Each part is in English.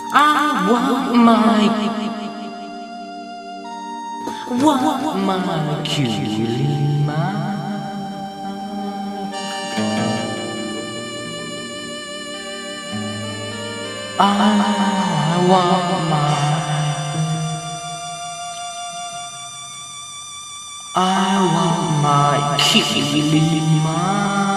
I want my cutie mark. I want my cutie mark.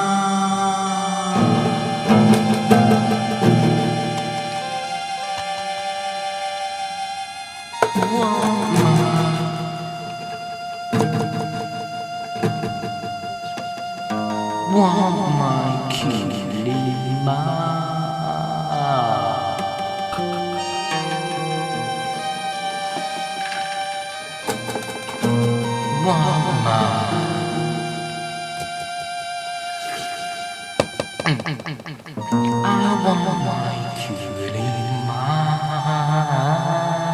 Want my cutie mark. Want I want my cutie mark.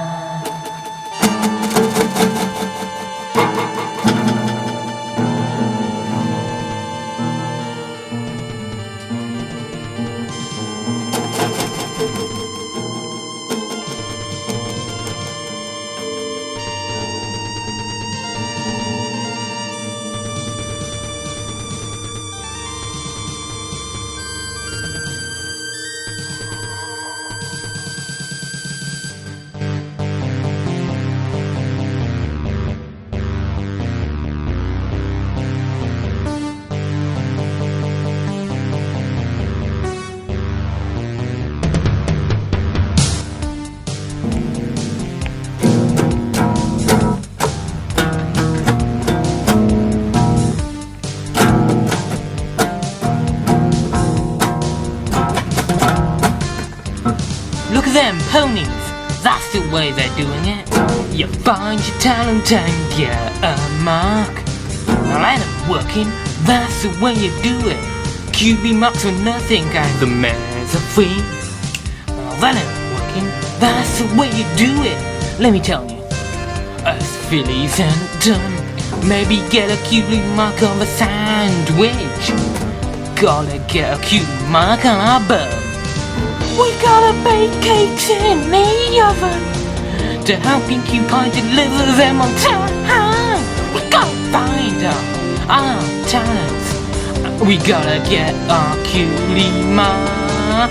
Look at them ponies, that's the way they're doing it. You find your talent and get a mark. Now let them working, that's the way you do it. QB marks are nothing and the mares are free. Now let them working, that's the way you do it. Let me tell you, us fillies and done. Maybe get a QB mark on the sandwich. Gotta get a QB mark on our bum. We gotta bake cakes in the oven to help Pinkie Pie deliver them on time. We gotta find our talents. We gotta get our cutie mark.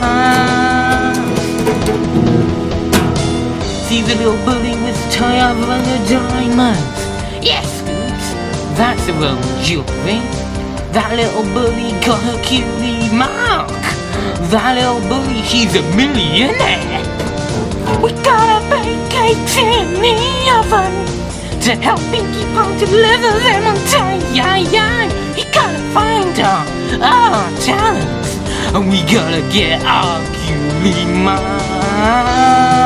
See the little bully with the tie of the diamonds. Yes, Scoops, that's the old jewelry. That little bully got her cutie mark. That little bully, she's a millionaire. We gotta bake cakes in the oven to help Pinkie Pie deliver them on time. You gotta find our talents, and we gotta get our cutie mark.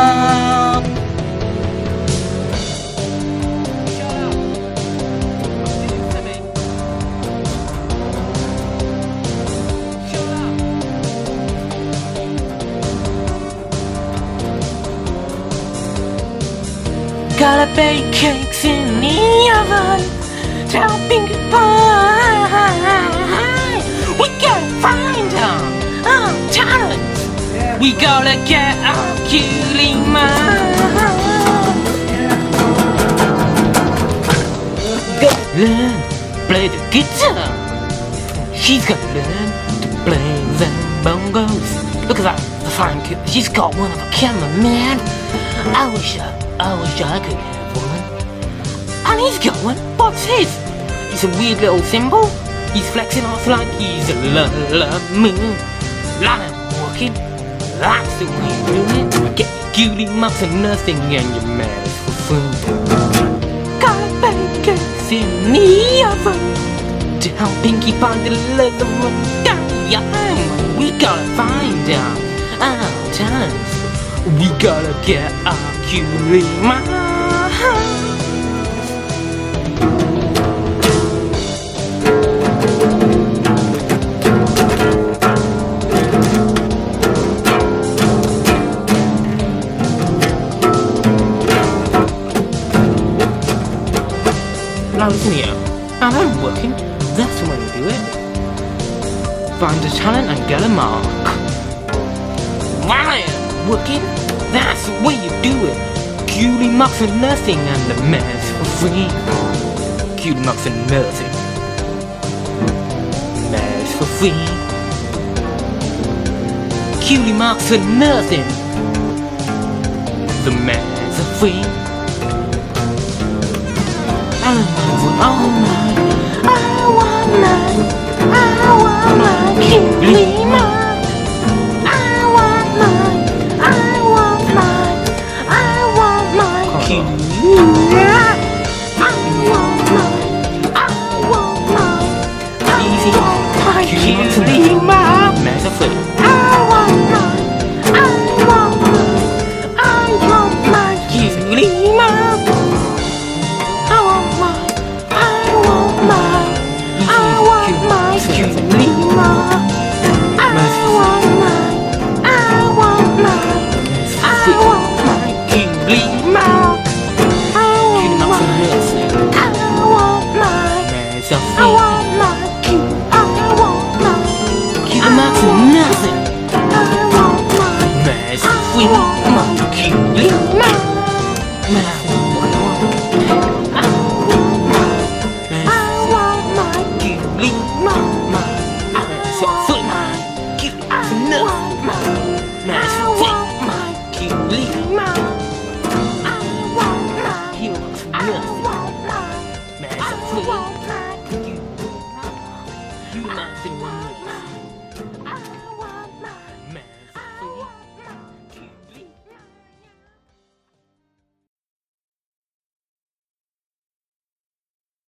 Gotta bake cakes in the oven to help Pinkie Pie. We gotta find our talents. We gotta get our cutie mark. Gotta learn to play the guitar. She's gotta learn to play the bongos. Look at that, the fine kid. She's got one of a cameraman. I wish I could have one. And he's got one. What's his? It's a weird little symbol. He's flexing off like he's a moon. Lot of walking. That's the way you do it. Get your cutie marks and nothing and your manners for food. Gotta bake cakes in the oven to help Pinkie Pie deliver them down. We gotta find our talents. We gotta get our cutie mark. Now listen here, I'm working, that's the way to do it. Find a talent and get a mark. While I am working, That's the way you do it. Cutie marks for nothing and the man's for free. Cutie marks for nothing. Man's for free. Cutie marks for nothing. The man's for free. I want my cutie mark. Cutie mark. Man's for free. I want my cutie mark. I want my cutie mark. Nothing. Man's free.